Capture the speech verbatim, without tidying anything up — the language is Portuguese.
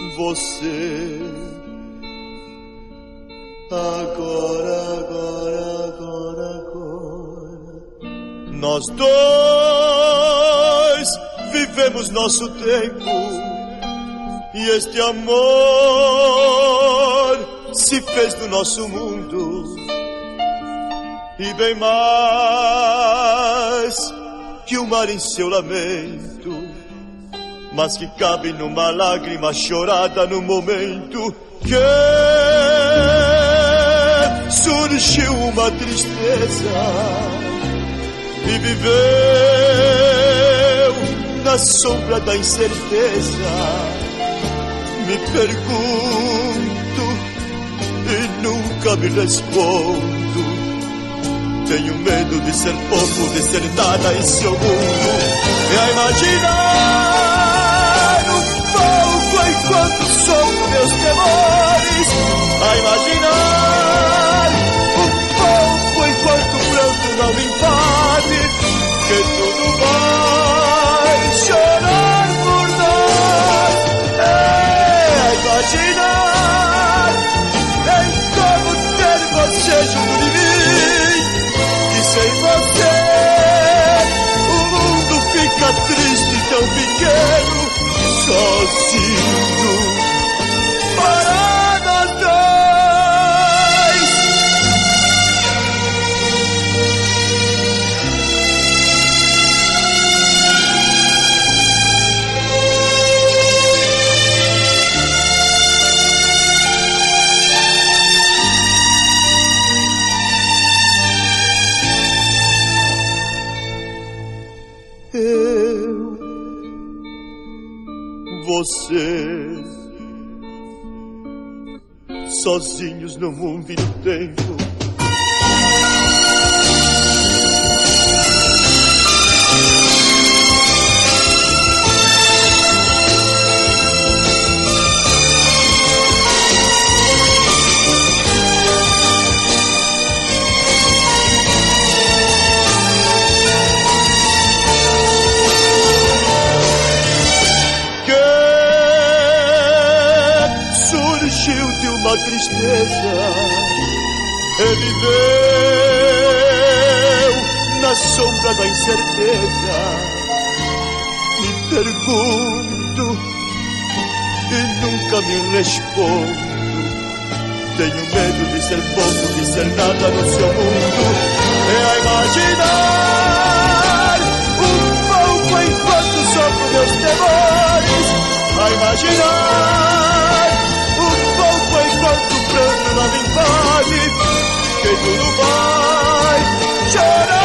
você. Agora, agora, agora, agora, nós dois vivemos nosso tempo e este amor se fez do nosso mundo e bem mais que o mar em seu lamento, mas que cabe numa lágrima chorada no momento que surgiu uma tristeza e viveu na sombra da incerteza. Me pergunto e nunca me respondo. Tenho medo de ser pouco, de ser nada em seu mundo. E a imaginar um pouco enquanto sofro meus temores. A imaginar um pouco enquanto o pranto não me invade, que tudo vai chorar por nós. É a imaginar em como ter você junto de mim, e sem você o mundo fica triste, tão pequeno, sozinho para nós dois. Eu, você, sozinhos no mundo e no tempo. De uma tristeza, ele viveu na sombra da incerteza. Me pergunto e nunca me respondo. Tenho medo de ser pouco, de ser nada no seu mundo. É a imaginar um pouco enquanto sofro meus temores. A imaginar enquanto o pranto não me invade, que tudo vai chorar.